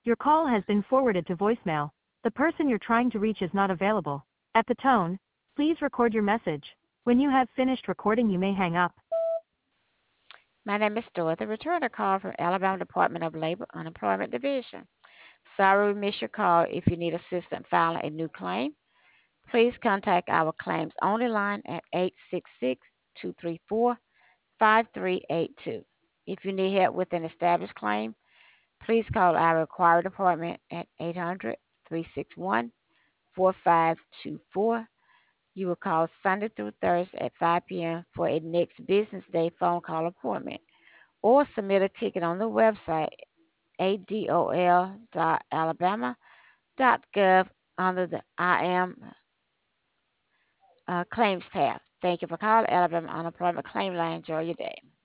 Your call has been forwarded to voicemail. The person you're trying to reach is not available. At the tone, please record your message. When you have finished recording, you may hang up. My name is Dorothy. Return a call from Alabama Department of Labor Unemployment Division. Sorry we missed your call. If you need assistance filing a new claim, please contact our claims only line at 866-234-5382. If you need help with an established claim, please call our Inquiry Department at 800-361-4524. You will call Sunday through Thursday at 5 p.m. for a next business day phone call appointment, or submit a ticket on the website adol.alabama.gov under the I am claims tab. Thank you for calling Alabama Unemployment Claim Line. Enjoy your day.